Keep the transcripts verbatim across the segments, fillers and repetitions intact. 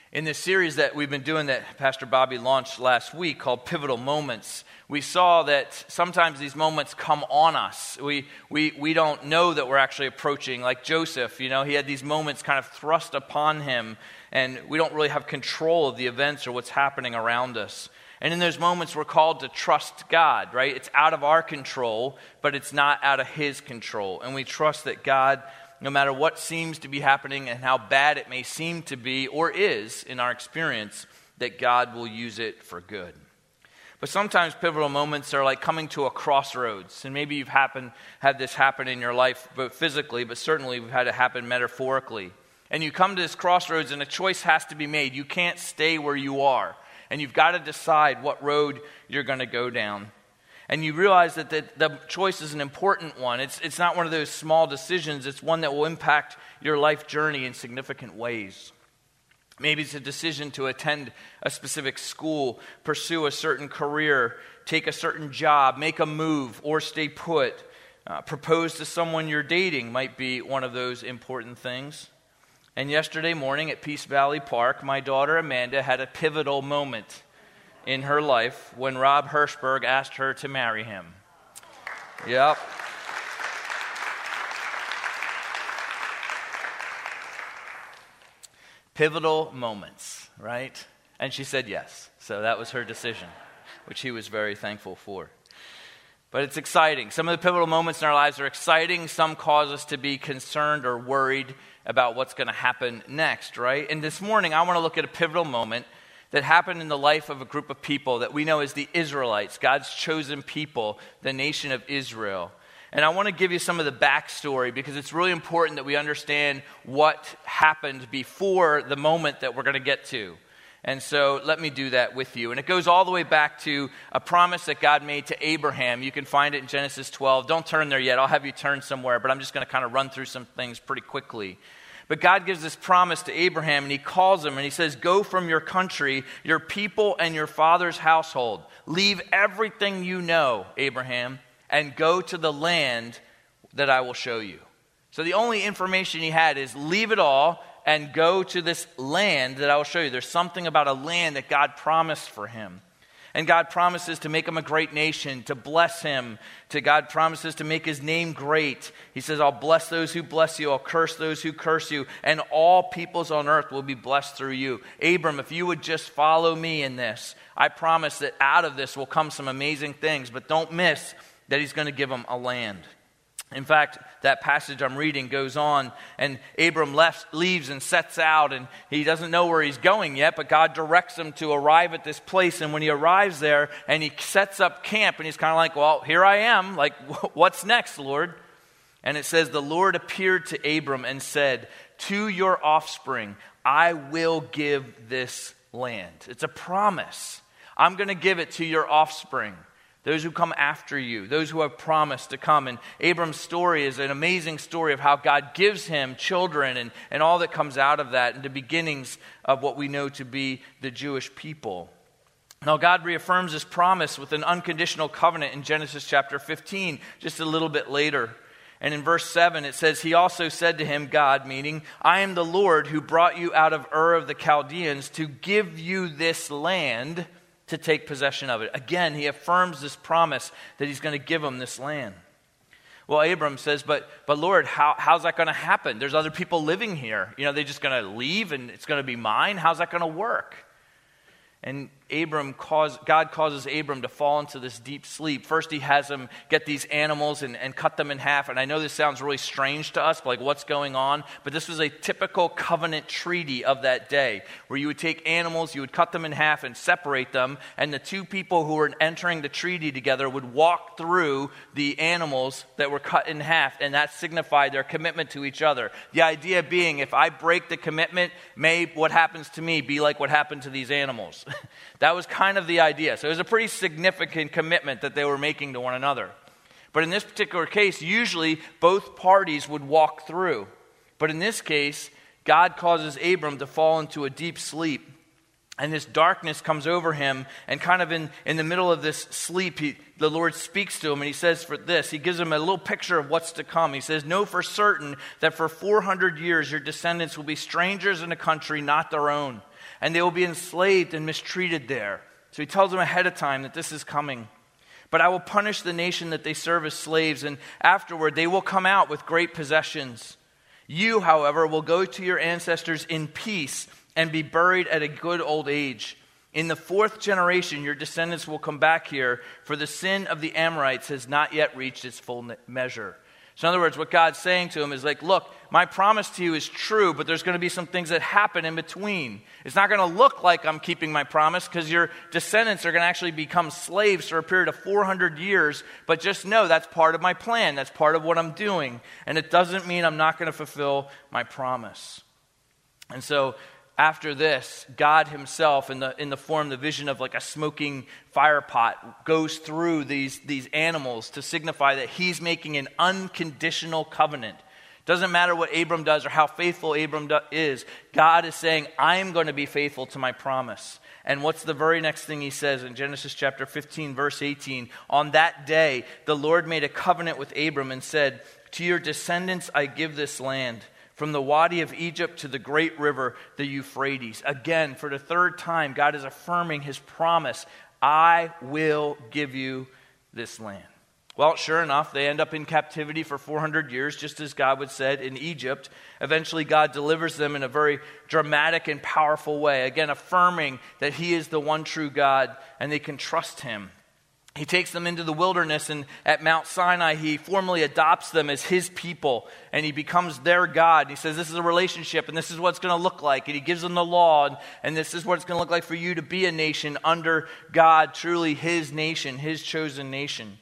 In this series that we've been doing that Pastor Bobby launched last week called Pivotal Moments, we saw that sometimes these moments come on us. We we we don't know that we're actually approaching, like Joseph, you know, he had these moments kind of thrust upon him, and we don't really have control of the events or what's happening around us. And in those moments, we're called to trust God, right? It's out of our control, but it's not out of His control. And we trust that God, no matter what seems to be happening and how bad it may seem to be or is in our experience, that God will use it for good. But sometimes pivotal moments are like coming to a crossroads. And maybe you've happened, had this happen in your life, both physically, but certainly we've had it happen metaphorically. And you come to this crossroads and a choice has to be made. You can't stay where you are. And you've got to decide what road you're going to go down. And you realize that the, the choice is an important one. It's, it's not one of those small decisions. It's one that will impact your life journey in significant ways. Maybe it's a decision to attend a specific school, pursue a certain career, take a certain job, make a move, or stay put. Uh, propose to someone you're dating might be one of those important things. And yesterday morning at Peace Valley Park, my daughter Amanda had a pivotal moment in her life when Rob Hirschberg asked her to marry him. Yep. Pivotal moments, right? And she said yes. So that was her decision, which he was very thankful for. But it's exciting. Some of the pivotal moments in our lives are exciting. Some cause us to be concerned or worried about what's going to happen next, right? And this morning, I want to look at a pivotal moment that happened in the life of a group of people that we know as the Israelites, God's chosen people, the nation of Israel. And I want to give you some of the backstory because it's really important that we understand what happened before the moment that we're going to get to. And so let me do that with you. And it goes all the way back to a promise that God made to Abraham. You can find it in Genesis twelve. Don't turn there yet. I'll have you turn somewhere, but I'm just going to kind of run through some things pretty quickly. But God gives this promise to Abraham, and He calls him, and He says, go from your country, your people, and your father's household. Leave everything you know, Abraham, and go to the land that I will show you. So the only information he had is leave it all and go to this land that I will show you. There's something about a land that God promised for him. And God promises to make him a great nation, to bless him. To God promises to make His name great. He says, I'll bless those who bless you. I'll curse those who curse you. And all peoples on earth will be blessed through you. Abram, if you would just follow me in this, I promise that out of this will come some amazing things. But don't miss that He's going to give him a land. In fact, that passage I'm reading goes on, and Abram left, leaves and sets out, and he doesn't know where he's going yet, but God directs him to arrive at this place. And when he arrives there and he sets up camp, and he's kind of like, well, here I am. Like, what's next, Lord? And it says, the Lord appeared to Abram and said, to your offspring, I will give this land. It's a promise. I'm going to give it to your offspring. Those who come after you, those who have promised to come. And Abram's story is an amazing story of how God gives him children and, and all that comes out of that and the beginnings of what we know to be the Jewish people. Now God reaffirms His promise with an unconditional covenant in Genesis chapter fifteen, just a little bit later. And in verse seven it says, He also said to him, God, meaning, I am the Lord who brought you out of Ur of the Chaldeans to give you this land to take possession of it. Again, He affirms this promise that He's going to give him this land. Well, Abram says, but but Lord, how, how's that going to happen? There's other people living here. You know, they're just going to leave and it's going to be mine? How's that going to work? And Abram cause, God causes Abram to fall into this deep sleep. First, He has him get these animals and, and cut them in half. And I know this sounds really strange to us, like what's going on? But this was a typical covenant treaty of that day, where you would take animals, you would cut them in half and separate them. And the two people who were entering the treaty together would walk through the animals that were cut in half. And that signified their commitment to each other. The idea being, if I break the commitment, may what happens to me be like what happened to these animals. That was kind of the idea. So it was a pretty significant commitment that they were making to one another. But in this particular case, usually both parties would walk through. But in this case, God causes Abram to fall into a deep sleep. And this darkness comes over him, and kind of in, in the middle of this sleep, he, the Lord speaks to him, and he says for this, he gives him a little picture of what's to come. He says, know for certain that for four hundred years your descendants will be strangers in a country not their own, and they will be enslaved and mistreated there. So he tells them ahead of time that this is coming. But I will punish the nation that they serve as slaves, and afterward they will come out with great possessions. You, however, will go to your ancestors in peace and be buried at a good old age. In the fourth generation, your descendants will come back here, for the sin of the Amorites has not yet reached its full measure. So in other words, what God's saying to him is like, look, my promise to you is true, but there's going to be some things that happen in between. It's not going to look like I'm keeping my promise, because your descendants are going to actually become slaves for a period of four hundred years, but just know that's part of my plan. That's part of what I'm doing. And it doesn't mean I'm not going to fulfill my promise. And so after this, God himself, in the in the form, the vision of like a smoking fire pot, goes through these, these animals to signify that he's making an unconditional covenant. Doesn't matter what Abram does or how faithful Abram do, is. God is saying, I am going to be faithful to my promise. And what's the very next thing he says in Genesis chapter fifteen, verse eighteen? On that day, the Lord made a covenant with Abram and said, to your descendants I give this land, from the Wadi of Egypt to the great river, the Euphrates. Again, for the third time, God is affirming his promise. I will give you this land. Well, sure enough, they end up in captivity for four hundred years, just as God would said in Egypt. Eventually, God delivers them in a very dramatic and powerful way, again, affirming that he is the one true God and they can trust him. He takes them into the wilderness, and at Mount Sinai, he formally adopts them as his people, and he becomes their God. And he says, this is a relationship, and this is what it's going to look like. And he gives them the law, and, and this is what it's going to look like for you to be a nation under God, truly his nation, his chosen nation.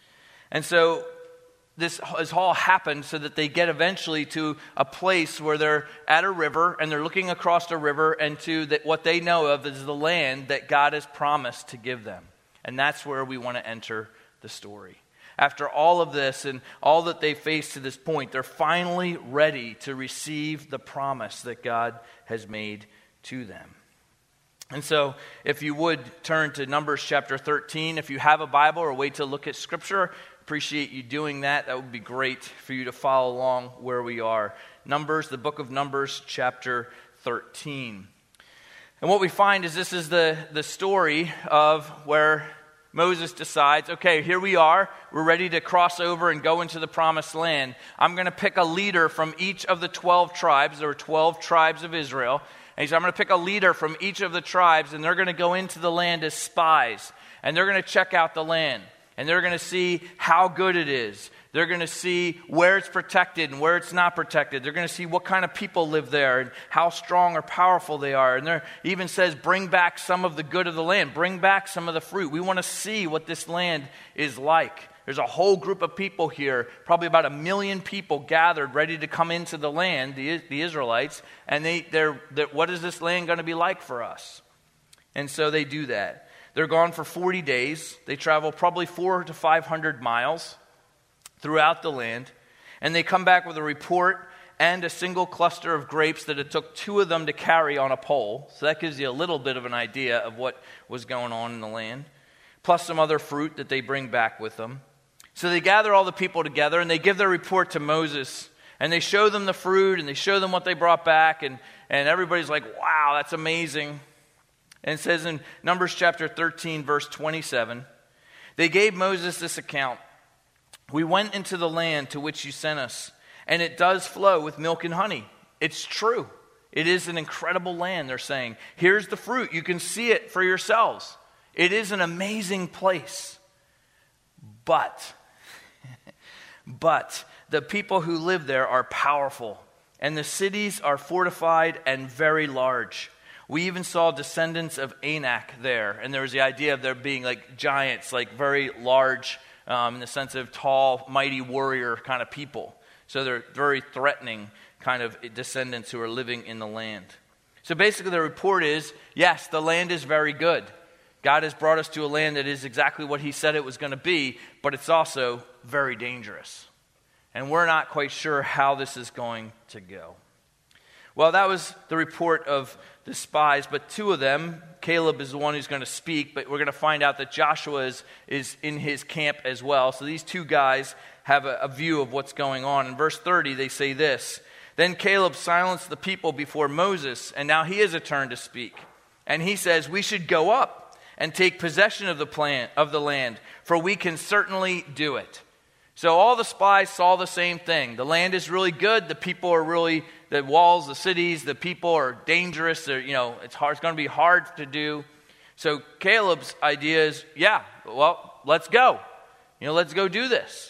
And so this has all happened so that they get eventually to a place where they're at a river, and they're looking across the river, and to that what they know of is the land that God has promised to give them. And that's where we want to enter the story. After all of this and all that they faced to this point, they're finally ready to receive the promise that God has made to them. And so, if you would turn to Numbers chapter thirteen, if you have a Bible or a way to look at Scripture, appreciate you doing that. That would be great for you to follow along where we are. Numbers, the book of Numbers, chapter thirteen. And what we find is this is the, the story of where Moses decides, okay, here we are. We're ready to cross over and go into the promised land. I'm going to pick a leader from each of the twelve tribes. There were twelve tribes of Israel. And he said, I'm going to pick a leader from each of the tribes, and they're going to go into the land as spies. And they're going to check out the land. And they're going to see how good it is. They're going to see where it's protected and where it's not protected. They're going to see what kind of people live there and how strong or powerful they are. And there even says, bring back some of the good of the land. Bring back some of the fruit. We want to see what this land is like. There's a whole group of people here, probably about a million people gathered, ready to come into the land, the, the Israelites. And they, they're, they're, what is this land going to be like for us? And so they do that. They're gone for forty days. They travel probably four to five hundred miles throughout the land. And they come back with a report and a single cluster of grapes that it took two of them to carry on a pole. So that gives you a little bit of an idea of what was going on in the land. Plus some other fruit that they bring back with them. So they gather all the people together and they give their report to Moses. And they show them the fruit and they show them what they brought back. And, and everybody's like, wow, that's amazing. And it says in Numbers chapter thirteen, verse twenty-seven, they gave Moses this account. We went into the land to which you sent us, and it does flow with milk and honey. It's true. It is an incredible land, they're saying. Here's the fruit. You can see it for yourselves. It is an amazing place. But, but the people who live there are powerful, and the cities are fortified and very large. We even saw descendants of Anak there, and there was the idea of there being like giants, like very large, um, in the sense of tall, mighty warrior kind of people. So they're very threatening kind of descendants who are living in the land. So basically the report is, yes, the land is very good. God has brought us to a land that is exactly what he said it was going to be, but it's also very dangerous. And we're not quite sure how this is going to go. Well, that was the report of the spies, but two of them, Caleb is the one who's going to speak, but we're going to find out that Joshua is, is in his camp as well. So these two guys have a, a view of what's going on. In verse thirty, they say this, "Then Caleb silenced the people before Moses, and now he has a turn to speak. And he says, 'We should go up and take possession of the plan of the land, for we can certainly do it.'" So all the spies saw the same thing. The land is really good. The people are really, the walls, the cities, the people are dangerous. They're, you know, it's hard. It's going to be hard to do. So Caleb's idea is, yeah, well, let's go. You know, let's go do this.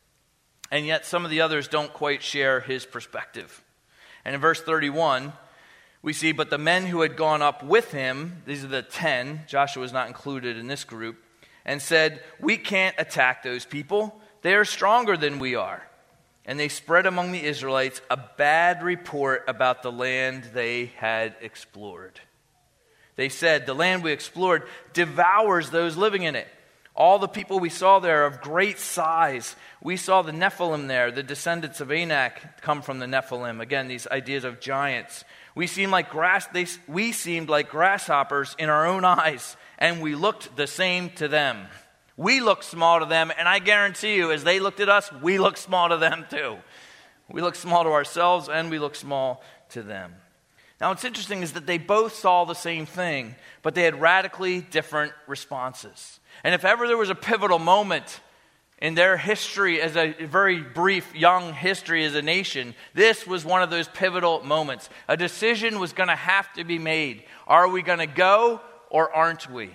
And yet some of the others don't quite share his perspective. And in verse thirty-one, we see, "But the men who had gone up with him," these are the ten, Joshua is not included in this group, "and said, 'We can't attack those people. They are stronger than we are.' And they spread among the Israelites a bad report about the land they had explored. They said, 'The land we explored devours those living in it. All the people we saw there are of great size. We saw the Nephilim there, the descendants of Anak come from the Nephilim.'" Again, these ideas of giants. "We seemed like grass. They, we seemed like grasshoppers in our own eyes, and we looked the same to them." We look small to them, and I guarantee you, as they looked at us, we look small to them too. We look small to ourselves, and we look small to them. Now, what's interesting is that they both saw the same thing, but they had radically different responses. And if ever there was a pivotal moment in their history, as a very brief, young history as a nation, this was one of those pivotal moments. A decision was going to have to be made. Are we going to go, or aren't we?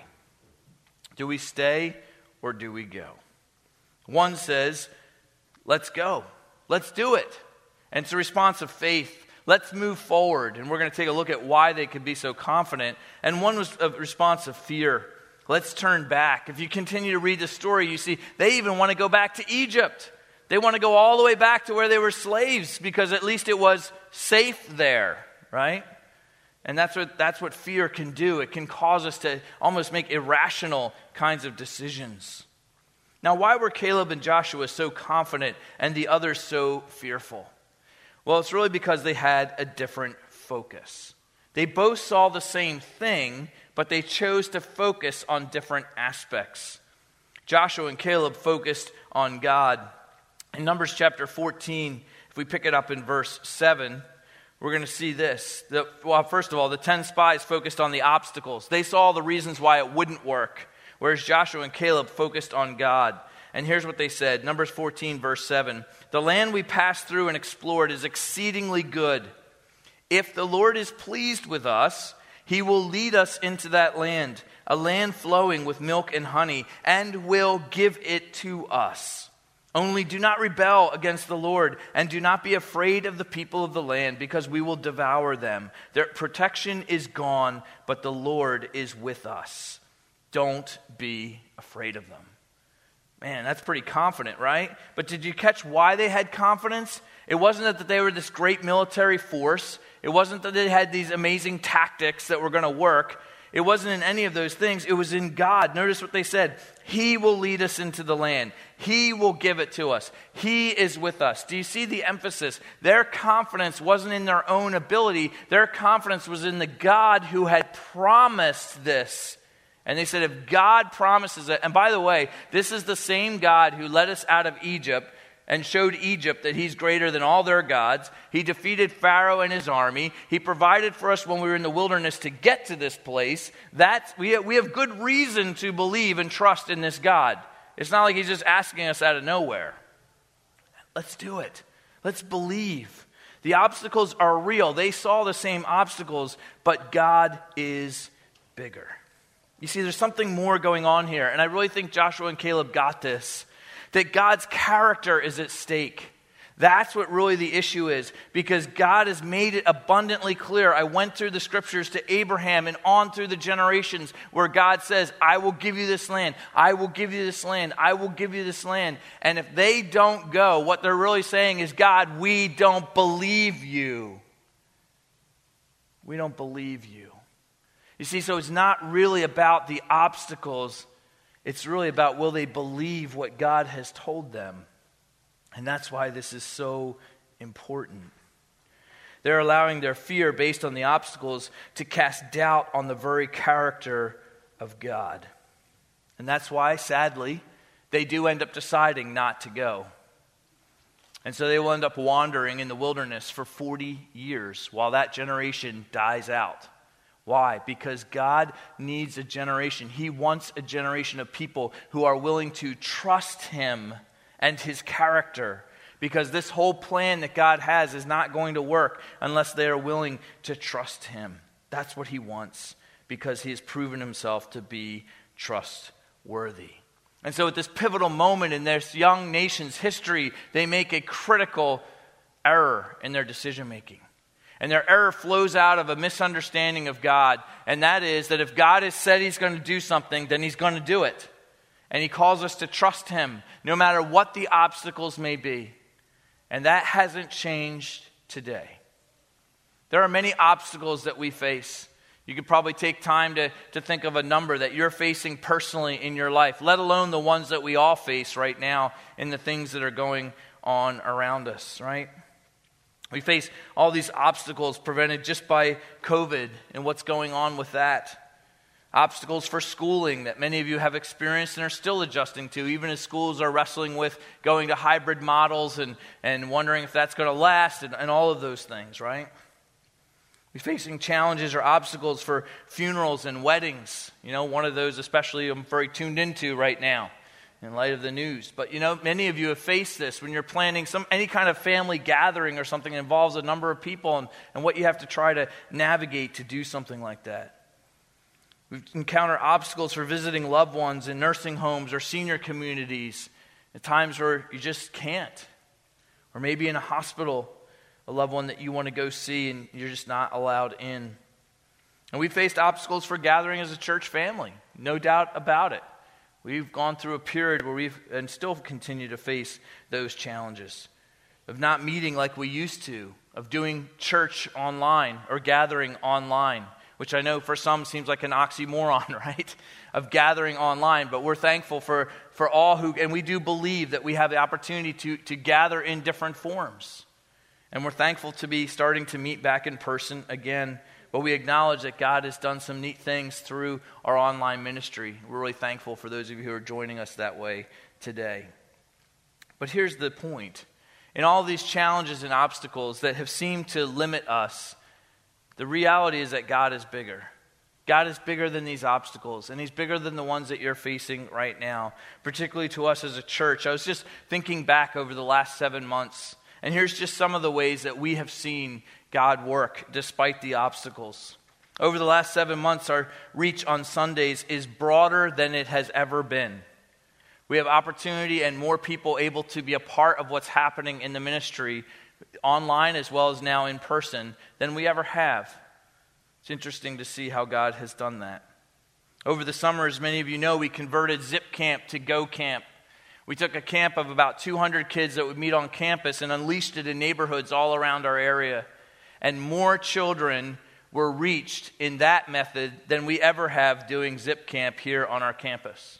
Do we stay, or do we go? One says, let's go. Let's do it. And it's a response of faith. Let's move forward. And we're going to take a look at why they could be so confident. And one was a response of fear. Let's turn back. If you continue to read the story, you see they even want to go back to Egypt. They want to go all the way back to where they were slaves, because at least it was safe there, right? And that's what that's what fear can do. It can cause us to almost make irrational kinds of decisions. Now, why were Caleb and Joshua so confident and the others so fearful? Well, it's really because they had a different focus. They both saw the same thing, but they chose to focus on different aspects. Joshua and Caleb focused on God. In Numbers chapter fourteen, if we pick it up in verse seven, we're going to see this. The, well, first of all, the ten spies focused on the obstacles. They saw the reasons why it wouldn't work, whereas Joshua and Caleb focused on God. And here's what they said. Numbers fourteen, verse seven. "The land we passed through and explored is exceedingly good. If the Lord is pleased with us, He will lead us into that land, a land flowing with milk and honey, and will give it to us. Only do not rebel against the Lord, and do not be afraid of the people of the land, because we will devour them. Their protection is gone, but the Lord is with us. Don't be afraid of them." Man, that's pretty confident, right? But did you catch why they had confidence? It wasn't that they were this great military force. It wasn't that they had these amazing tactics that were going to work. It wasn't in any of those things. It was in God. Notice what they said. He will lead us into the land. He will give it to us. He is with us. Do you see the emphasis? Their confidence wasn't in their own ability. Their confidence was in the God who had promised this. And they said, if God promises it, and by the way, this is the same God who led us out of Egypt and showed Egypt that He's greater than all their gods. He defeated Pharaoh and his army. He provided for us when we were in the wilderness to get to this place. That's, we have, we have good reason to believe and trust in this God. It's not like He's just asking us out of nowhere. Let's do it. Let's believe. The obstacles are real. They saw the same obstacles, but God is bigger. You see, there's something more going on here, and I really think Joshua and Caleb got this. That God's character is at stake. That's what really the issue is, because God has made it abundantly clear. I went through the scriptures to Abraham and on through the generations where God says, I will give you this land. I will give you this land. I will give you this land. And if they don't go, what they're really saying is, God, we don't believe you. We don't believe you. You see, so it's not really about the obstacles. It's really about, will they believe what God has told them? And that's why this is so important. They're allowing their fear based on the obstacles to cast doubt on the very character of God. And that's why, sadly, they do end up deciding not to go. And so they will end up wandering in the wilderness for forty years while that generation dies out. Why? Because God needs a generation. He wants a generation of people who are willing to trust Him and His character. Because this whole plan that God has is not going to work unless they are willing to trust Him. That's what He wants, because He has proven Himself to be trustworthy. And so at this pivotal moment in this young nation's history, they make a critical error in their decision making. And their error flows out of a misunderstanding of God. And that is that if God has said He's going to do something, then He's going to do it. And He calls us to trust Him, no matter what the obstacles may be. And that hasn't changed today. There are many obstacles that we face. You could probably take time to, to think of a number that you're facing personally in your life, let alone the ones that we all face right now in the things that are going on around us, right? We face all these obstacles prevented just by COVID and what's going on with that. Obstacles for schooling that many of you have experienced and are still adjusting to, even as schools are wrestling with going to hybrid models and, and wondering if that's going to last and, and all of those things, right? We're facing challenges or obstacles for funerals and weddings. You know, one of those especially I'm very tuned into right now in light of the news. But, you know, many of you have faced this when you're planning some any kind of family gathering or something that involves a number of people and, and what you have to try to navigate to do something like that. We've encountered obstacles for visiting loved ones in nursing homes or senior communities at times where you just can't. Or maybe in a hospital, a loved one that you want to go see and you're just not allowed in. And we faced obstacles for gathering as a church family, no doubt about it. We've gone through a period where we've, and still continue to face those challenges of not meeting like we used to, of doing church online or gathering online, which I know for some seems like an oxymoron, right? Of gathering online, but we're thankful for, for all who, and we do believe that we have the opportunity to, to gather in different forms. And we're thankful to be starting to meet back in person again, but we acknowledge that God has done some neat things through our online ministry. We're really thankful for those of you who are joining us that way today. But here's the point. In all these challenges and obstacles that have seemed to limit us, the reality is that God is bigger. God is bigger than these obstacles, and He's bigger than the ones that you're facing right now, particularly to us as a church. I was just thinking back over the last seven months, and here's just some of the ways that we have seen God work despite the obstacles. Over the last seven months, our reach on Sundays is broader than it has ever been. We have opportunity and more people able to be a part of what's happening in the ministry online as well as now in person than we ever have. It's interesting to see how God has done that. Over the summer, as many of you know, we converted Zip Camp to Go Camp. We took a camp of about two hundred kids that would meet on campus and unleashed it in neighborhoods all around our area. And more children were reached in that method than we ever have doing Zip Camp here on our campus.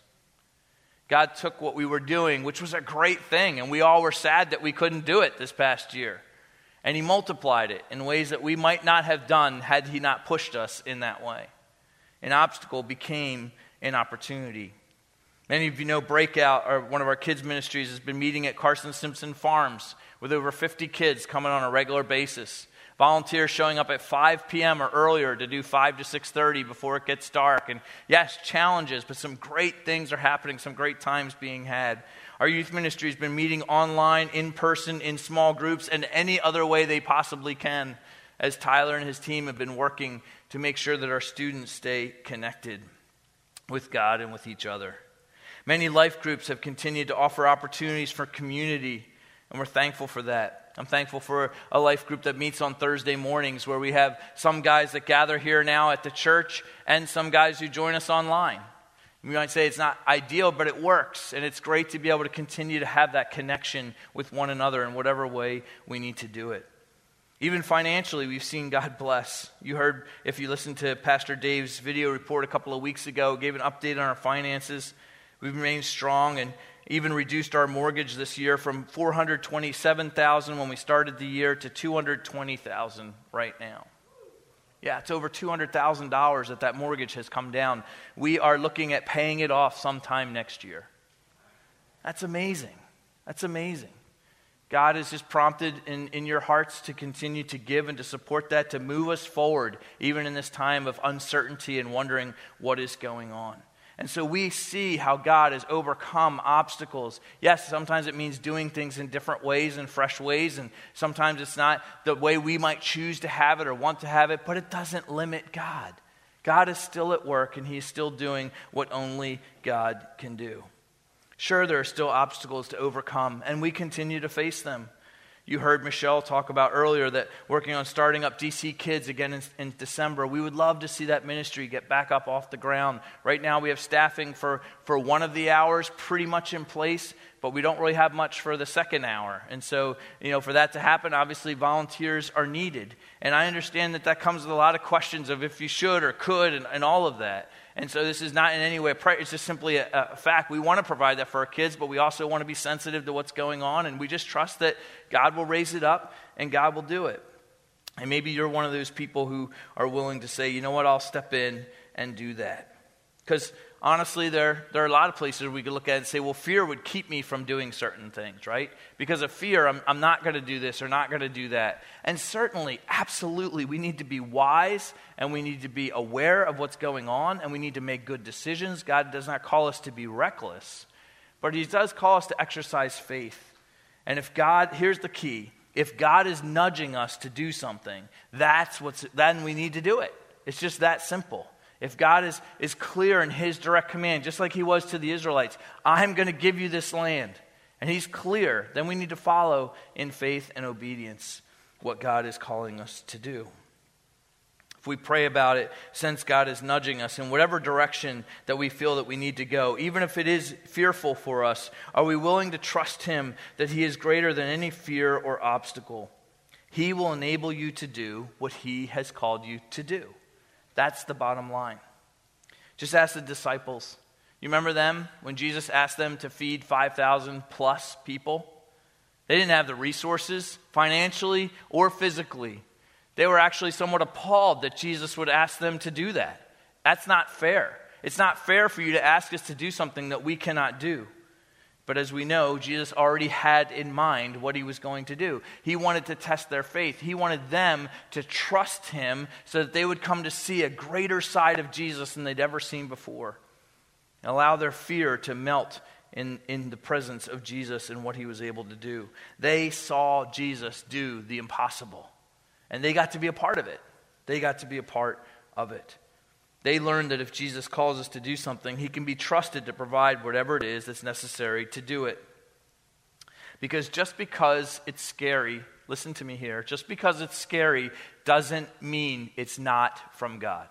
God took what we were doing, which was a great thing, and we all were sad that we couldn't do it this past year. And He multiplied it in ways that we might not have done had He not pushed us in that way. An obstacle became an opportunity. Many of you know Breakout, or one of our kids' ministries, has been meeting at Carson Simpson Farms with over fifty kids coming on a regular basis. Volunteers showing up at five p.m. or earlier to do five to six thirty before it gets dark. And yes, challenges, but some great things are happening, some great times being had. Our youth ministry has been meeting online, in person, in small groups, and any other way they possibly can, as Tyler and his team have been working to make sure that our students stay connected with God and with each other. Many life groups have continued to offer opportunities for community, and we're thankful for that. I'm thankful for a life group that meets on Thursday mornings where we have some guys that gather here now at the church and some guys who join us online. You might say it's not ideal, but it works, and it's great to be able to continue to have that connection with one another in whatever way we need to do it. Even financially, we've seen God bless. You heard, if you listened to Pastor Dave's video report a couple of weeks ago, gave an update on our finances. We've remained strong, and even reduced our mortgage this year from four hundred twenty-seven thousand dollars when we started the year to two hundred twenty thousand dollars right now. Yeah, it's over two hundred thousand dollars that that mortgage has come down. We are looking at paying it off sometime next year. That's amazing. That's amazing. God has just prompted in, in your hearts to continue to give and to support that, to move us forward, even in this time of uncertainty and wondering what is going on. And so we see how God has overcome obstacles. Yes, sometimes it means doing things in different ways and fresh ways, and sometimes it's not the way we might choose to have it or want to have it, but it doesn't limit God. God is still at work, and He's still doing what only God can do. Sure, there are still obstacles to overcome, and we continue to face them. You heard Michelle talk about earlier that working on starting up D C Kids again in, in December. We would love to see that ministry get back up off the ground. Right now we have staffing for, for one of the hours pretty much in place, but we don't really have much for the second hour. And so, you know, for that to happen, obviously volunteers are needed. And I understand that that comes with a lot of questions of if you should or could and, and all of that. And so this is not in any way, it's just simply a, a fact. We want to provide that for our kids, but we also want to be sensitive to what's going on. And we just trust that God will raise it up and God will do it. And maybe you're one of those people who are willing to say, you know what, I'll step in and do that. Because honestly, there, there are a lot of places we could look at and say, well, fear would keep me from doing certain things, right? Because of fear, I'm, I'm not going to do this or not going to do that. And certainly, absolutely, we need to be wise and we need to be aware of what's going on and we need to make good decisions. God does not call us to be reckless, but He does call us to exercise faith. And if God, here's the key, if God is nudging us to do something, that's what's, then we need to do it. It's just that simple. If God is, is clear in His direct command, just like He was to the Israelites, I'm going to give you this land, and He's clear, then we need to follow in faith and obedience what God is calling us to do. If we pray about it, sense God is nudging us in whatever direction that we feel that we need to go, even if it is fearful for us, are we willing to trust Him that He is greater than any fear or obstacle? He will enable you to do what He has called you to do. That's the bottom line. Just ask the disciples. You remember them when Jesus asked them to feed five thousand plus people? They didn't have the resources financially or physically. They were actually somewhat appalled that Jesus would ask them to do that. That's not fair. It's not fair for you to ask us to do something that we cannot do. But as we know, Jesus already had in mind what He was going to do. He wanted to test their faith. He wanted them to trust Him so that they would come to see a greater side of Jesus than they'd ever seen before. And allow their fear to melt in, in the presence of Jesus and what He was able to do. They saw Jesus do the impossible. And they got to be a part of it. They got to be a part of it. They learned that if Jesus calls us to do something, He can be trusted to provide whatever it is that's necessary to do it. Because just because it's scary, listen to me here, just because it's scary doesn't mean it's not from God.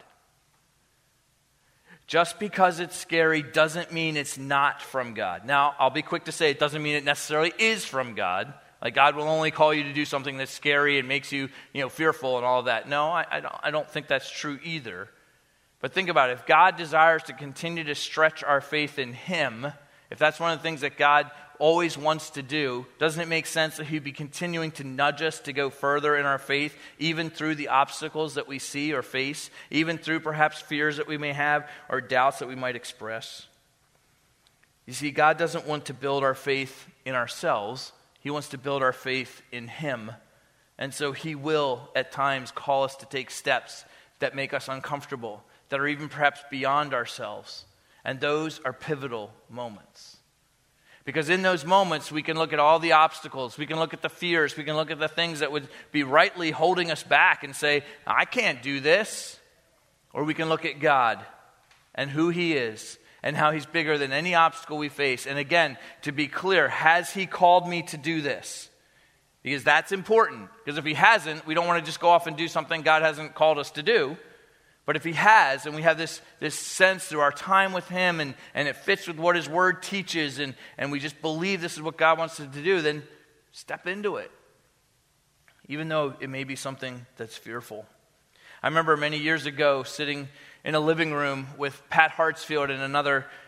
Just because it's scary doesn't mean it's not from God. Now, I'll be quick to say it doesn't mean it necessarily is from God. Like God will only call you to do something that's scary and makes you, you know, fearful and all of that. No, I, I don't, I don't think that's true either. But think about it. If God desires to continue to stretch our faith in Him, if that's one of the things that God always wants to do, doesn't it make sense that He'd be continuing to nudge us to go further in our faith, even through the obstacles that we see or face, even through perhaps fears that we may have or doubts that we might express? You see, God doesn't want to build our faith in ourselves. He wants to build our faith in Him. And so He will, at times, call us to take steps that make us uncomfortable, that are even perhaps beyond ourselves. And those are pivotal moments. Because in those moments, we can look at all the obstacles, we can look at the fears, we can look at the things that would be rightly holding us back and say, I can't do this. Or we can look at God and who He is and how He's bigger than any obstacle we face. And again, to be clear, has He called me to do this? Because that's important. Because if He hasn't, we don't want to just go off and do something God hasn't called us to do. But if He has, and we have this, this sense through our time with Him, and, and it fits with what His Word teaches, and, and we just believe this is what God wants us to do, then step into it. Even though it may be something that's fearful. I remember many years ago sitting in a living room with Pat Hartsfield and another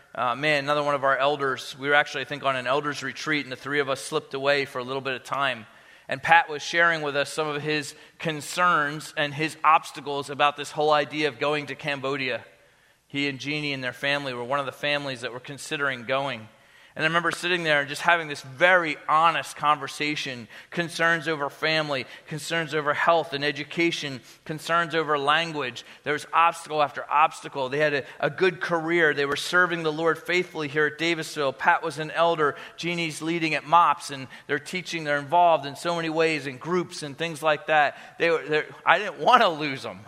uh, man, another one of our elders, we were actually, I think, on an elders retreat, and the three of us slipped away for a little bit of time. And Pat was sharing with us some of his concerns and his obstacles about this whole idea of going to Cambodia. He and Jeannie and their family were one of the families that were considering going. And I remember sitting there and just having this very honest conversation, concerns over family, concerns over health and education, concerns over language. There was obstacle after obstacle. They had a, a good career. They were serving the Lord faithfully here at Davisville. Pat was an elder. Jeannie's leading at MOPS, and they're teaching. They're involved in so many ways in groups and things like that. They were, I didn't want to lose them.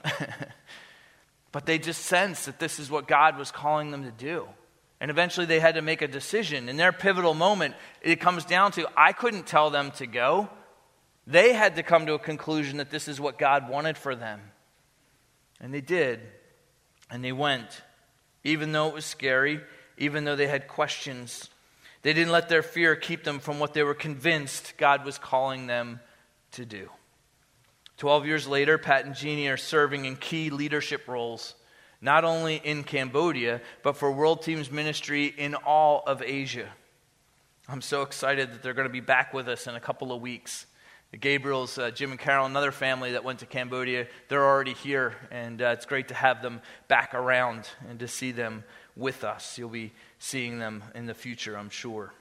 But they just sensed that this is what God was calling them to do. And eventually they had to make a decision. In their pivotal moment, it comes down to, I couldn't tell them to go. They had to come to a conclusion that this is what God wanted for them. And they did. And they went. Even though it was scary, even though they had questions. They didn't let their fear keep them from what they were convinced God was calling them to do. Twelve years later, Pat and Jeannie are serving in key leadership roles, not only in Cambodia, but for World Teams Ministry in all of Asia. I'm so excited that they're going to be back with us in a couple of weeks. The Gabriels, uh, Jim and Carol, another family that went to Cambodia, they're already here, and uh, it's great to have them back around and to see them with us. You'll be seeing them in the future, I'm sure.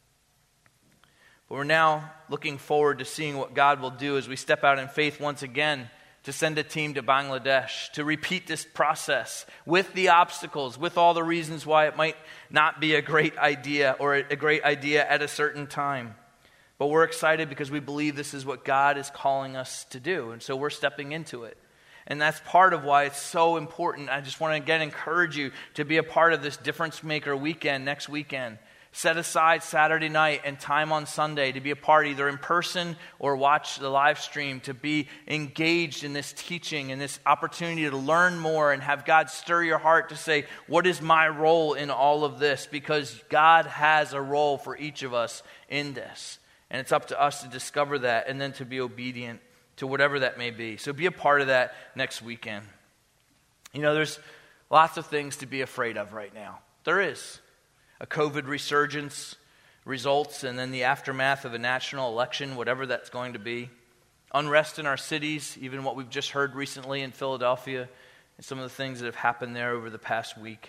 But we're now looking forward to seeing what God will do as we step out in faith once again to send a team to Bangladesh, to repeat this process with the obstacles, with all the reasons why it might not be a great idea or a great idea at a certain time. But we're excited because we believe this is what God is calling us to do, and so we're stepping into it. And that's part of why it's so important. I just want to again encourage you to be a part of this Difference Maker weekend next weekend. Set aside Saturday night and time on Sunday to be a part, either in person or watch the live stream, to be engaged in this teaching and this opportunity to learn more and have God stir your heart to say, what is my role in all of this? Because God has a role for each of us in this. And it's up to us to discover that and then to be obedient to whatever that may be. So be a part of that next weekend. You know, there's lots of things to be afraid of right now. There is. A COVID resurgence results, and then the aftermath of a national election, whatever that's going to be. Unrest in our cities, even what we've just heard recently in Philadelphia, and some of the things that have happened there over the past week.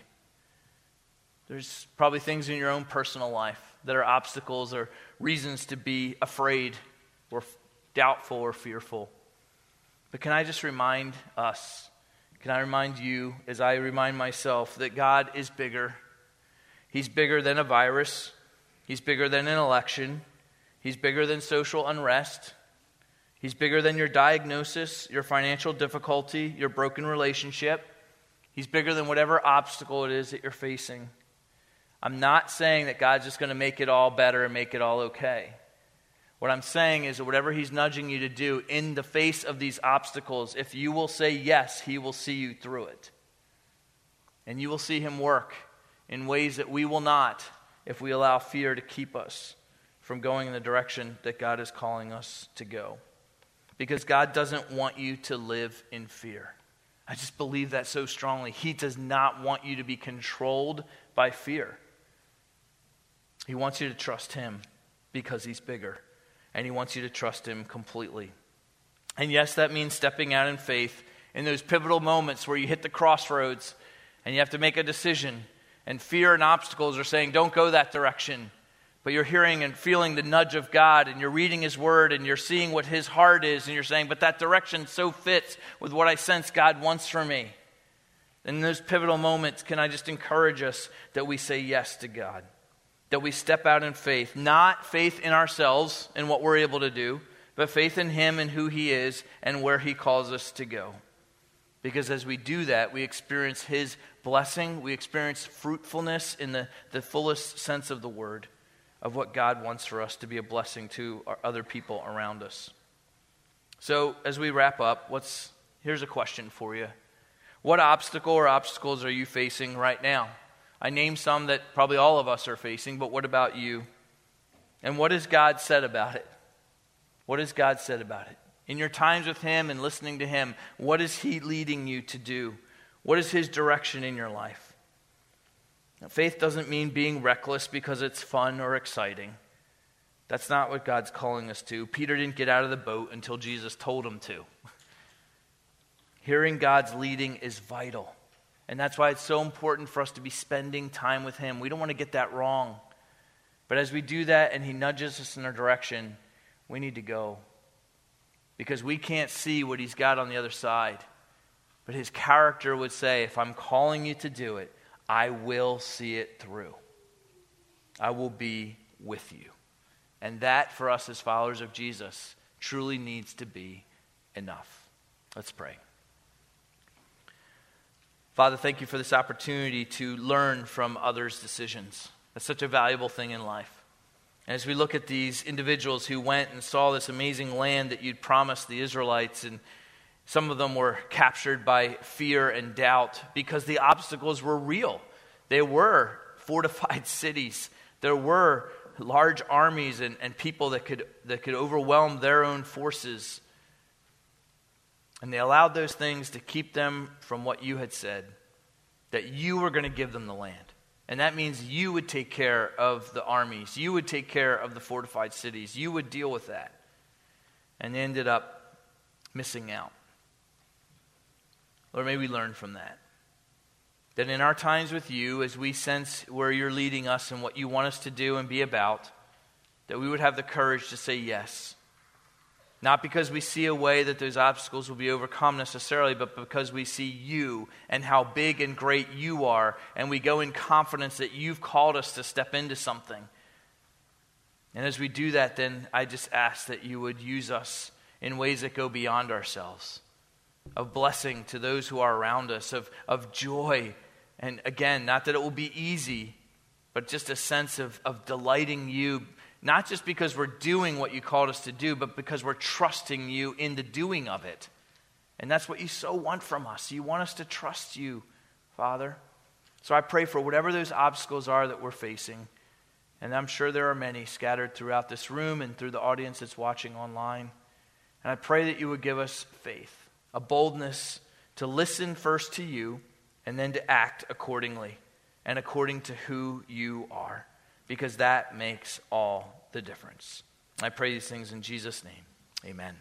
There's probably things in your own personal life that are obstacles or reasons to be afraid or doubtful or fearful. But can I just remind us, can I remind you, as I remind myself, that God is bigger. He's bigger than a virus. He's bigger than an election. He's bigger than social unrest. He's bigger than your diagnosis, your financial difficulty, your broken relationship. He's bigger than whatever obstacle it is that you're facing. I'm not saying that God's just going to make it all better and make it all okay. What I'm saying is that whatever He's nudging you to do in the face of these obstacles, if you will say yes, He will see you through it. And you will see Him work in ways that we will not if we allow fear to keep us from going in the direction that God is calling us to go. Because God doesn't want you to live in fear. I just believe that so strongly. He does not want you to be controlled by fear. He wants you to trust Him because He's bigger. And He wants you to trust Him completely. And yes, that means stepping out in faith in those pivotal moments where you hit the crossroads and you have to make a decision. And fear and obstacles are saying, don't go that direction. But you're hearing and feeling the nudge of God, and you're reading His Word, and you're seeing what His heart is, and you're saying, but that direction so fits with what I sense God wants for me. In those pivotal moments, can I just encourage us that we say yes to God? That we step out in faith, not faith in ourselves and what we're able to do, but faith in Him and who He is and where He calls us to go. Because as we do that, we experience His blessing, we experience fruitfulness in the, the fullest sense of the word, of what God wants for us to be a blessing to our other people around us. So as we wrap up, what's here's a question for you. What obstacle or obstacles are you facing right now? I named some that probably all of us are facing, but what about you? And what has God said about it? What has God said about it? In your times with Him and listening to Him, what is He leading you to do? What is His direction in your life? Faith doesn't mean being reckless because it's fun or exciting. That's not what God's calling us to. Peter didn't get out of the boat until Jesus told him to. Hearing God's leading is vital. And that's why it's so important for us to be spending time with him. We don't want to get that wrong. But as we do that and he nudges us in a direction, we need to go. Because we can't see what he's got on the other side. But his character would say, if I'm calling you to do it, I will see it through. I will be with you. And that, for us as followers of Jesus, truly needs to be enough. Let's pray. Father, thank you for this opportunity to learn from others' decisions. That's such a valuable thing in life. And as we look at these individuals who went and saw this amazing land that you'd promised the Israelites, and some of them were captured by fear and doubt because the obstacles were real. There were fortified cities. There were large armies and, and people that could, that could overwhelm their own forces. And they allowed those things to keep them from what you had said, that you were going to give them the land. And that means you would take care of the armies. You would take care of the fortified cities. You would deal with that. And they ended up missing out. Lord, may we learn from that. That in our times with you, as we sense where you're leading us and what you want us to do and be about, that we would have the courage to say yes. Not because we see a way that those obstacles will be overcome necessarily, but because we see you and how big and great you are, and we go in confidence that you've called us to step into something. And as we do that, then I just ask that you would use us in ways that go beyond ourselves, of blessing to those who are around us, of, of joy. And again, not that it will be easy, but just a sense of, of delighting you, not just because we're doing what you called us to do, but because we're trusting you in the doing of it. And that's what you so want from us. You want us to trust you, Father. So I pray for whatever those obstacles are that we're facing, and I'm sure there are many scattered throughout this room and through the audience that's watching online. And I pray that you would give us faith, a boldness to listen first to you and then to act accordingly and according to who you are, because that makes all the difference. I pray these things in Jesus' name. Amen.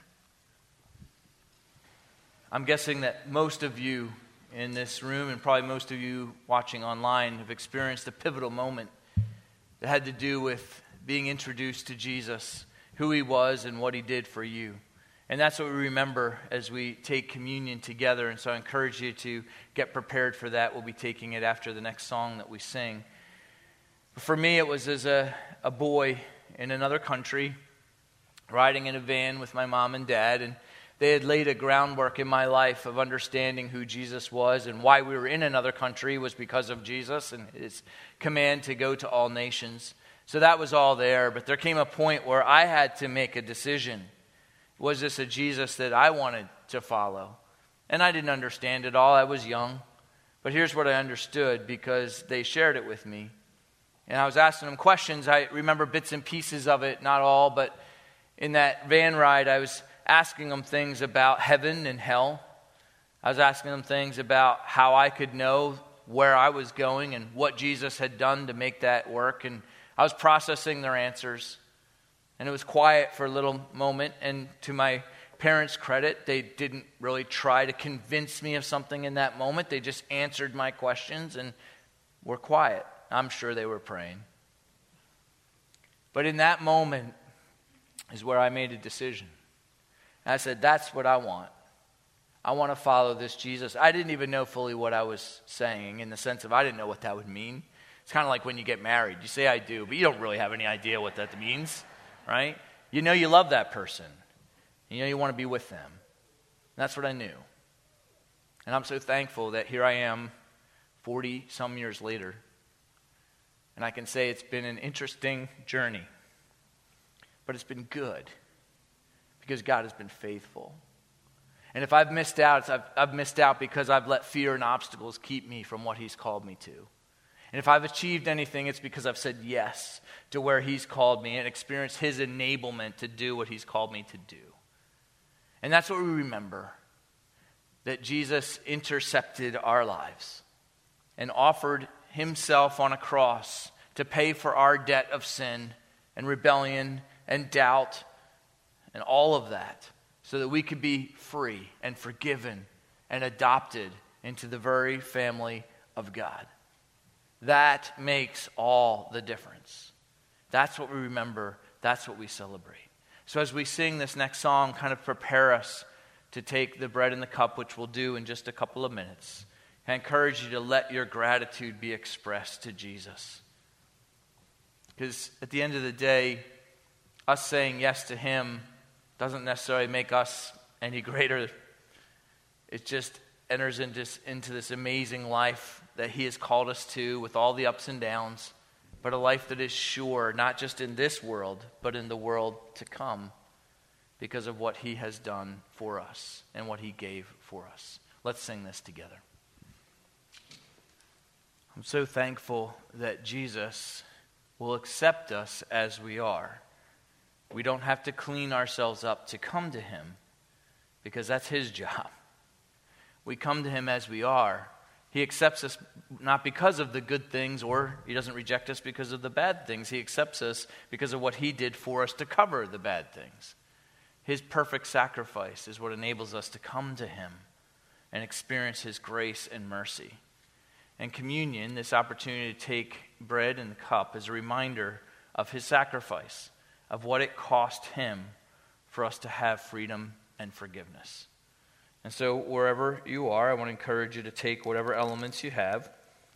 I'm guessing that most of you in this room and probably most of you watching online have experienced a pivotal moment that had to do with being introduced to Jesus, who he was and what he did for you. And that's what we remember as we take communion together. And so I encourage you to get prepared for that. We'll be taking it after the next song that we sing. But for me, it was as a, a boy in another country, riding in a van with my mom and dad. And they had laid a groundwork in my life of understanding who Jesus was, and why we were in another country was because of Jesus and his command to go to all nations. So that was all there. But there came a point where I had to make a decision. Was this a Jesus that I wanted to follow? And I didn't understand it all. I was young. But here's what I understood, because they shared it with me. And I was asking them questions. I remember bits and pieces of it, not all. But in that van ride, I was asking them things about heaven and hell. I was asking them things about how I could know where I was going and what Jesus had done to make that work. And I was processing their answers. And it was quiet for a little moment, and to my parents' credit, they didn't really try to convince me of something in that moment. They just answered my questions and were quiet. I'm sure they were praying. But in that moment is where I made a decision. And I said, that's what I want. I want to follow this Jesus. I didn't even know fully what I was saying, in the sense of I didn't know what that would mean. It's kind of like when you get married. You say I do, but you don't really have any idea what that means. Right? You know you love that person. You know you want to be with them. That's what I knew. And I'm so thankful that here I am forty some years later. And I can say it's been an interesting journey. But it's been good. Because God has been faithful. And if I've missed out, it's I've, I've missed out because I've let fear and obstacles keep me from what he's called me to. And if I've achieved anything, it's because I've said yes to where he's called me and experienced his enablement to do what he's called me to do. And that's what we remember, that Jesus intercepted our lives. and offered himself on a cross to pay for our debt of sin and rebellion and doubt and all of that, so that we could be free and forgiven and adopted into the very family of God. That makes all the difference. That's what we remember. That's what we celebrate. So as we sing this next song, kind of prepare us to take the bread and the cup, which we'll do in just a couple of minutes. I encourage you to let your gratitude be expressed to Jesus. Because at the end of the day, us saying yes to him doesn't necessarily make us any greater. It just enters into this, into this amazing life that he has called us to, with all the ups and downs, but a life that is sure, not just in this world, but in the world to come, because of what he has done for us and what he gave for us. Let's sing this together. I'm so thankful that Jesus will accept us as we are. We don't have to clean ourselves up to come to him, because that's his job. We come to him as we are. He accepts us not because of the good things, or he doesn't reject us because of the bad things. He accepts us because of what he did for us to cover the bad things. His perfect sacrifice is what enables us to come to him and experience his grace and mercy. And communion, this opportunity to take bread and the cup, is a reminder of his sacrifice, of what it cost him for us to have freedom and forgiveness. And so wherever you are, I want to encourage you to take whatever elements you have.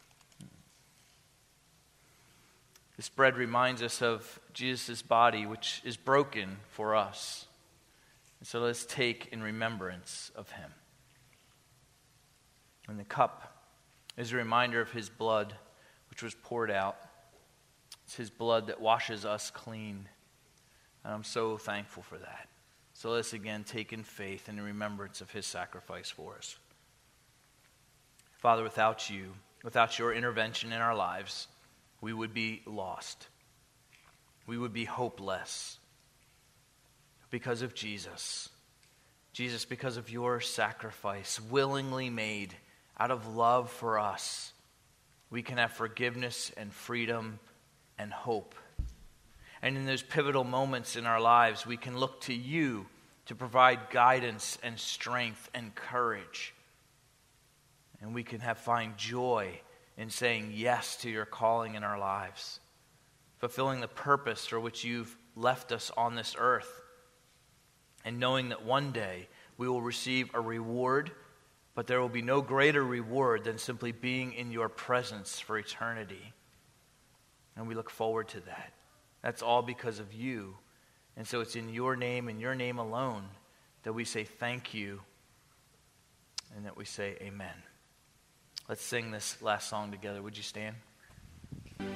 This bread reminds us of Jesus' body, which is broken for us. And so let's take in remembrance of him. And the cup is a reminder of his blood, which was poured out. It's his blood that washes us clean. And I'm so thankful for that. So let's again take in faith and in remembrance of his sacrifice for us. Father, without you, without your intervention in our lives, we would be lost. We would be hopeless. Because of Jesus. Jesus, because of your sacrifice, willingly made out of love for us, we can have forgiveness and freedom and hope. And in those pivotal moments in our lives, we can look to you to provide guidance and strength and courage. And we can have find joy in saying yes to your calling in our lives, fulfilling the purpose for which you've left us on this earth, and knowing that one day we will receive a reward, but there will be no greater reward than simply being in your presence for eternity. And we look forward to that. That's all because of you. And so it's in your name and your name alone that we say thank you and that we say amen. Let's sing this last song together. Would you stand? You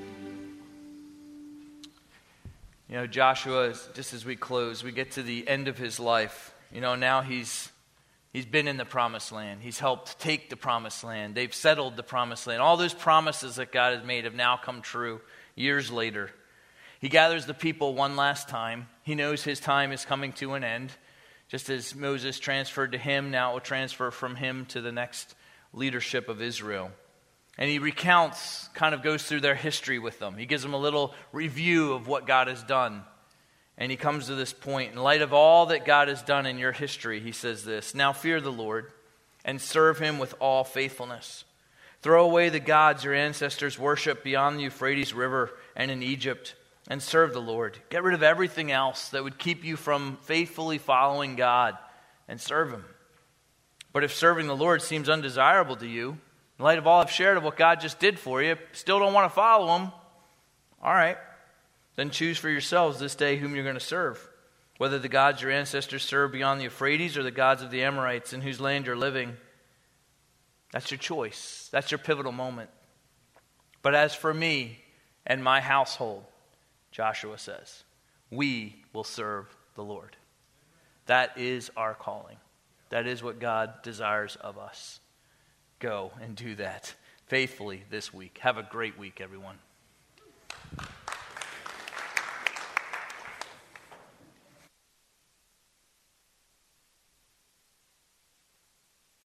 know, Joshua, just as we close, we get to the end of his life. You know, now he's he's been in the promised land. He's helped take the promised land. They've settled the promised land. All those promises that God has made have now come true years later. He gathers the people one last time. He knows his time is coming to an end. Just as Moses transferred to him, now it will transfer from him to the next leadership of Israel. And he recounts, kind of goes through their history with them. He gives them a little review of what God has done. And he comes to this point. In light of all that God has done in your history, he says this: "Now fear the Lord and serve him with all faithfulness. Throw away the gods your ancestors worshiped beyond the Euphrates River and in Egypt, and serve the Lord. Get rid of everything else that would keep you from faithfully following God, and serve him. But if serving the Lord seems undesirable to you, in light of all I've shared of what God just did for you, still don't want to follow him, all right, then choose for yourselves this day whom you're going to serve, whether the gods your ancestors served beyond the Euphrates or the gods of the Amorites in whose land you're living." That's your choice. That's your pivotal moment. "But as for me and my household," Joshua says, "we will serve the Lord." That is our calling. That is what God desires of us. Go and do that faithfully this week. Have a great week, everyone.